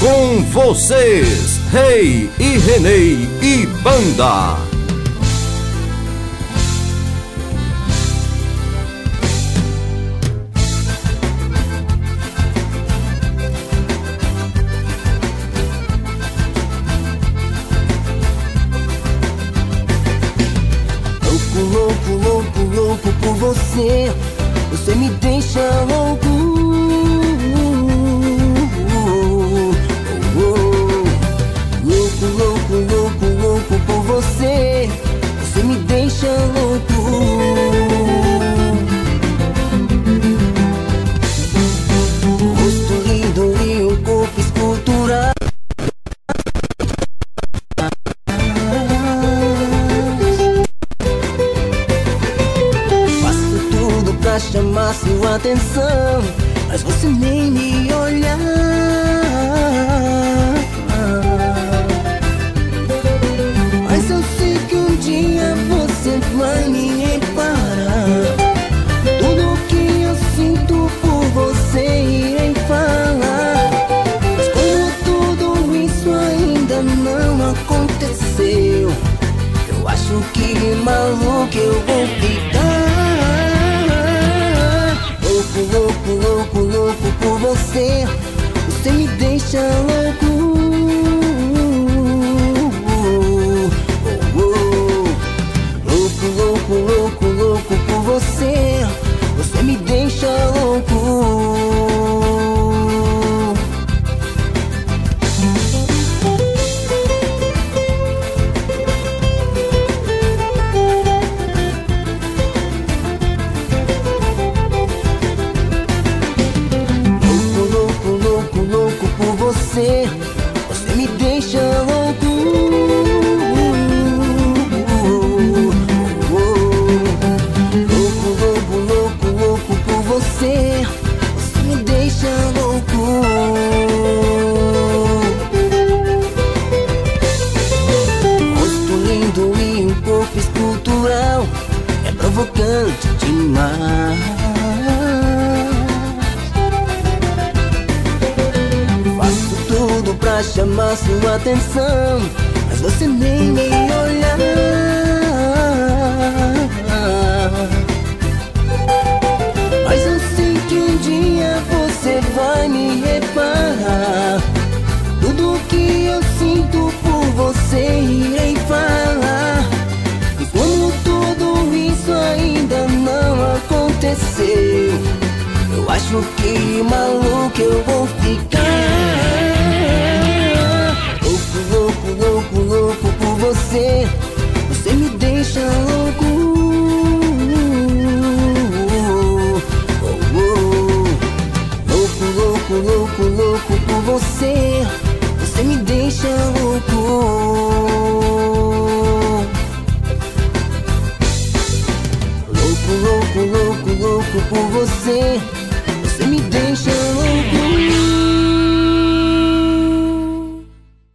Com vocês, Rei e Renê e Banda. Louco por você, você me deixa louco. Louco por você, você me deixa louco. Rosto lindo e um corpo escultural. Chamar sua atenção, mas você nem me olhar. Mas eu sei que um dia você vai me reparar. Tudo que eu sinto por você irei falar. Mas como tudo isso ainda não aconteceu, eu acho que maluco eu vou ficar. Louco por você, você me deixa louco. Louco por você, você me deixa louco. Você me deixa louco. Louco por você, você me deixa louco. Rosto lindo e um corpo escultural, é provocante demais. Pra chamar sua atenção, mas você nem me olhar. Mas eu sei que um dia você vai me reparar. Tudo que eu sinto por você irei falar. E como tudo isso ainda não aconteceu, eu acho que maluco eu vou ficar. Louco por você, você me deixa louco. Louco por você, você me deixa louco. Louco por você, você me deixa louco.